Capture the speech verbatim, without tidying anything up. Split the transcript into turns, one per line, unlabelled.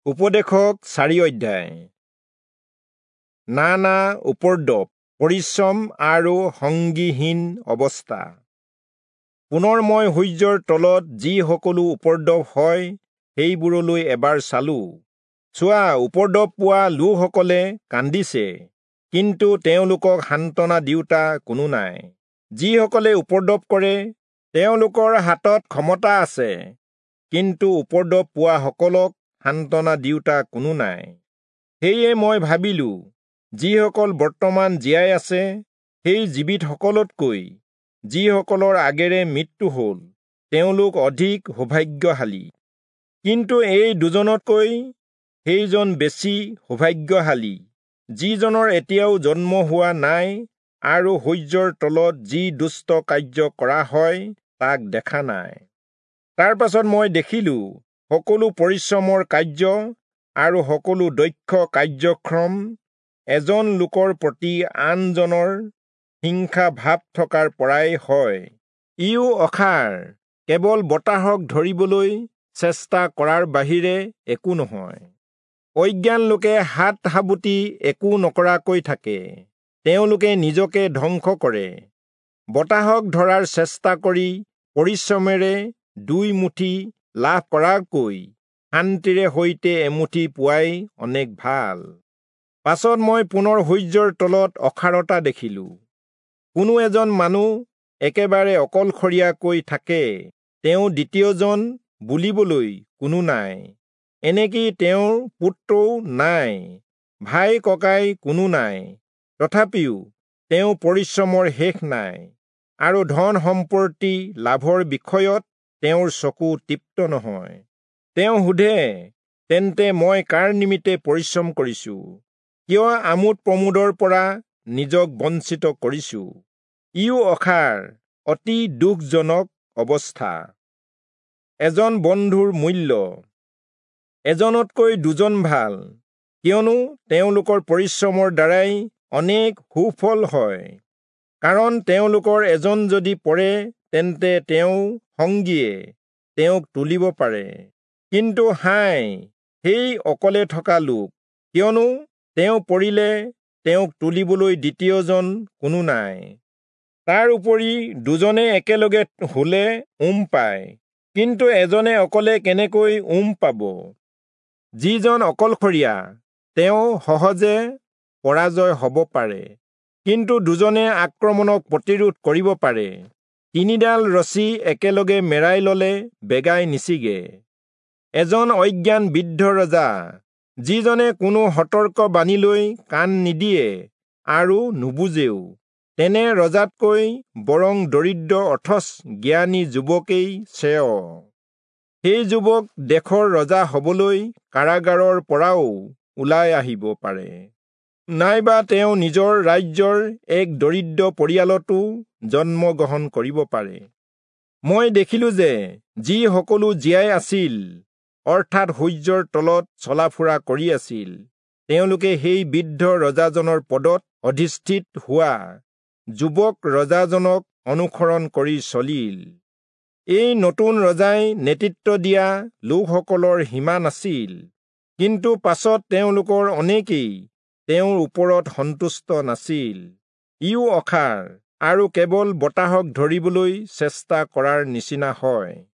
উপদেশক চাৰি অধ্যায়। নানা উপদ্ৰৱ, পৰিশ্ৰম আৰু সংগীহীন অৱস্থা। পুনৰ মই সূৰ্যৰ তলত যি সকলো উপদ্ৰৱ হয় সেইবোৰলৈ এবাৰ চালো। চোৱা, উপদ্ৰৱ পোৱা লোকসকলে কান্দিছে, কিন্তু তেওঁলোকক সান্তনা দিওঁতা কোনো নাই। যিসকলে উপদ্ৰৱ কৰে তেওঁলোকৰ হাতত ক্ষমতা আছে, কিন্তু উপদ্ৰৱ পোৱা সকলক সান্তনা দিওঁতা কোনো নাই। সেয়ে মই ভাবিলো, যিসকল বৰ্তমান জীয়াই আছে সেই জীৱিতসকলতকৈ যিসকলৰ আগেৰে মৃত্যু হ'ল তেওঁলোক অধিক সৌভাগ্যশালী। কিন্তু এই দুজনতকৈ সেইজন বেছি সৌভাগ্যশালী, যিজনৰ এতিয়াও জন্ম হোৱা নাই আৰু সূৰ্যৰ তলত যি দুষ্ট কাৰ্য কৰা হয় তাক দেখা নাই। তাৰ পাছত মই দেখিলো, সকলো পৰিশ্ৰমৰ কাৰ্য আৰু সকলো দক্ষ কাৰ্যক্ৰম এজন লোকৰ প্ৰতি আনজনৰ হিংসা ভাৱ থকাৰ পৰাই হয়। ইও অসাৰ, কেৱল বতাহক ধৰিবলৈ চেষ্টা কৰাৰ বাহিৰে একো নহয়। অজ্ঞান লোকে হাত সাবুতি একো নকৰাকৈ থাকে, তেওঁলোকে নিজকে ধ্বংস কৰে। বতাহক ধৰাৰ চেষ্টা কৰি পৰিশ্ৰমেৰে দুই মুঠি লাভ কৰাতকৈ শান্তিৰে সৈতে এমুঠি পোৱাই অনেক ভাল। পাছত মই পুনৰ সূৰ্যৰ তলত অসাৰতা দেখিলো। কোনো এজন মানুহ একেবাৰে অকলশৰীয়াকৈ থাকে, তেওঁ দ্বিতীয়জন বুলিবলৈ কোনো নাই। এনেকি তেওঁৰ পুত্ৰও নাই, ভাই ককাই কোনো নাই। তথাপিও তেওঁ পৰিশ্ৰমৰ শেষ নাই, আৰু ধন সম্পত্তি লাভৰ বিষয়ত তেওঁৰ চকু তৃপ্ত নহয়। তেওঁ সোধে, তেন্তে মই কাৰ নিমিত্তে পৰিশ্ৰম কৰিছো? কিয় আমোদ প্ৰমোদৰ পৰা নিজক বঞ্চিত কৰিছো? ইও অসাৰ, অতি দুখজনক অৱস্থা। এজন বন্ধুৰ মূল্য। এজনতকৈ দুজন ভাল, কিয়নো তেওঁলোকৰ পৰিশ্ৰমৰ দ্বাৰাই অনেক সুফল হয়। কাৰণ তেওঁলোকৰ এজন যদি পৰে তেন্তে তেওঁ সংগীয়ে তেওঁক তুলিব পাৰে। কিন্তু হায় সেই অকলে থকা লোক, কিয়নো তেওঁ পৰিলে তেওঁক তুলিবলৈ দ্বিতীয়জন কোনো নাই। তাৰ উপৰি দুজনে একেলগে হ'লে উম পায়, কিন্তু এজনে অকলে কেনেকৈ উম পাব? যিজন অকলশৰীয়া তেওঁ সহজে পৰাজয় হ'ব পাৰে, কিন্তু দুজনে আক্ৰমণক প্ৰতিৰোধ কৰিব পাৰে। তিনিডাল ৰছী একেলগে মেৰাই ললে বেগাই নিছিগে। এজন অজ্ঞান বৃদ্ধ ৰজা, যিজনে কোনো সতৰ্ক বাণীলৈ কাণ নিদিয়ে আৰু নুবুজেও, তেনে ৰজাতকৈ বৰং দৰিদ্ৰ অথচ জ্ঞানী যুৱকেই শ্ৰেয়। সেই যুৱক দেশৰ ৰজা হ'বলৈ কাৰাগাৰৰ পৰাও ওলাই আহিব পাৰে, নাইবা তেওঁ নিজৰ ৰাজ্যৰ এক দৰিদ্ৰ পৰিয়ালতো জন্মগ্ৰহণ কৰিব পাৰে। মই দেখিলো যে যি সকলো জীয়াই আছিল, অৰ্থাৎ সূৰ্যৰ তলত চলাফুৰা কৰি আছিল, তেওঁলোকে সেই বৃদ্ধ ৰজাজনৰ পদত অধিষ্ঠিত হোৱা যুৱক ৰজাজনক অনুসৰণ কৰি চলিল। এই নতুন ৰজাই নেতৃত্ব দিয়া লোকসকলৰ সীমা নাছিল, কিন্তু পাছত তেওঁলোকৰ অনেকেই তেওঁৰ ওপৰত সন্তুষ্ট নাছিল। ইও অসাৰ আৰু কেৱল বতাহক ধৰিবলৈ চেষ্টা কৰাৰ নিচিনা হয়।